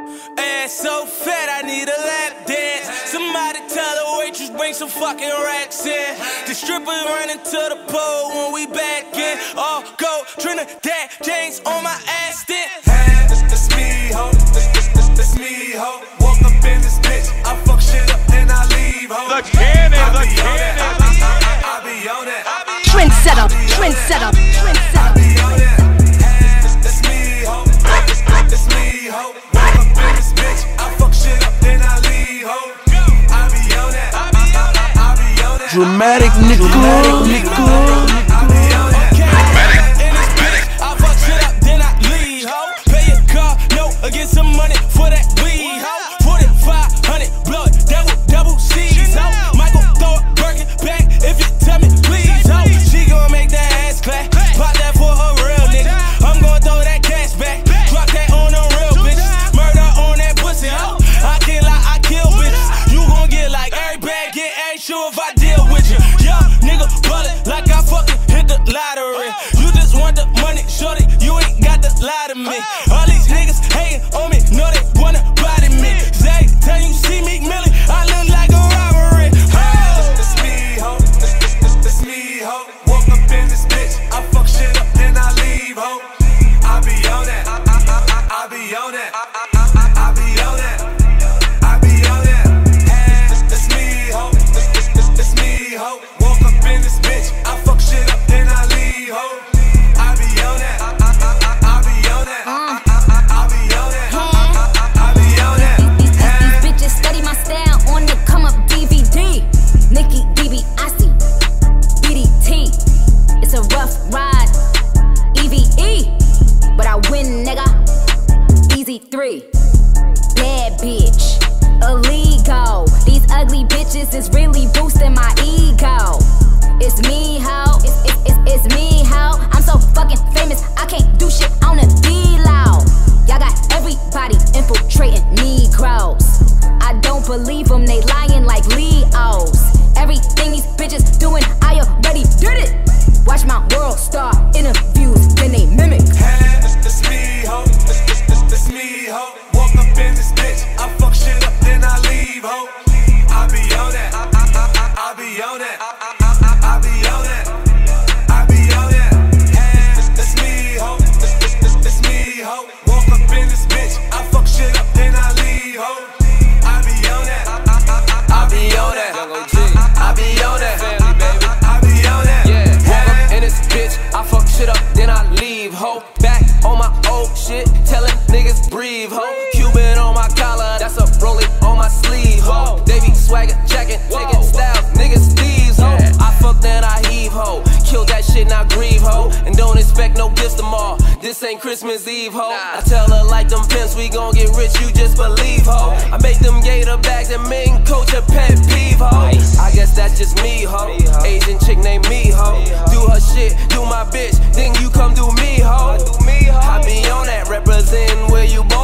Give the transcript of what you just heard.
Ass so fat, I need a lap dance. Somebody tell the waitress bring some fucking racks in. The strippers running to the pole when we back in. All gold, Trinidad James on my ass then. Hey, that's me, ho. That's me, ho. Walk up in this bitch, I fuck shit up, then I leave, ho. The cannon. I be on that. Trendsetter. I be on that. That's me, ho. That's me, ho. Walk up in this bitch, I fuck shit up, then I leave, ho. I be on that. I be on that. Dramatic nigga. I be on that. I fuck shit up, then I leave, ho. Pay your car, no, or get some money for that weed, ho. 4,500 blood, double C's, ho. Michael throw it, Birkin back if you tell me please, ho. She gon' make that ass clap, pop that for her real nigga. I'm gon' throw that cash back, drop that on the real bitch. Murder on that pussy, ho. I kill bitches. You gon' get like every bag, get ain't sure if I deal with you. Young nigga ballin' like I fucking hit the lottery. You just want the money, shorty, you ain't got to lie to me. All these niggas hating on me, know they wanna body me. Say, tell you see me, Millie, I look like a robbery. That's me, ho. That's me, ho. Walk up in this bitch, I fuck shit up, then I leave, ho. I be on that. I be on that. I be on that. I be on that. That's me, ho. That's me, ho. Walk up in this bitch, I fuck shit up, then I leave, ho. I be on that. I be on that. I be on that. I be on that. These bitches study my style on the come up DVD. Nicki, DiBiase, DDT. It's a rough ride, EVE, but I win, nigga. Easy 3. Bad bitch, illegal. These ugly bitches is really boosting my ego. It's me, ho. It's me, ho. I'm so fucking famous, I can't do shit on a D-Low. Y'all got everybody infiltrating Negroes. I don't believe them, they lying like Leos. Everything these bitches doing, I already did it. Watch my world star interviews, then they mimic. Hey, that's me, ho. That's me, ho. Walk up in this bitch, I fuck shit up, then I leave, ho. I be on that. I be on that. I be on that. I be on that. Hey, that's me, ho. That's me, ho. Walk up in this bitch, I fuck shit up, then I leave, ho. I be on that. I be on that. I be on that. Family, baby. I be on that. Yeah, walk up in this bitch, I fuck shit up, then I leave, ho. Back on my old shit, telling niggas breathe, ho. Cuban on my collar, that's a rolling on my sleeve, ho. They be swagger, jacking, taking styles, niggas thieves, ho. I fuck then I heave, ho. Kill that shit, not grieve, ho. And don't expect no gifts tomorrow. This ain't Christmas Eve, ho. I tell her like them pimps, we gon' get rich, you just believe, ho. I make them gator bags and main coach a pet peeve, ho. I guess that's just me, ho. Asian chick named me, ho. Do her shit, do my bitch, then you come do me, ho. I be on that, representing where you born.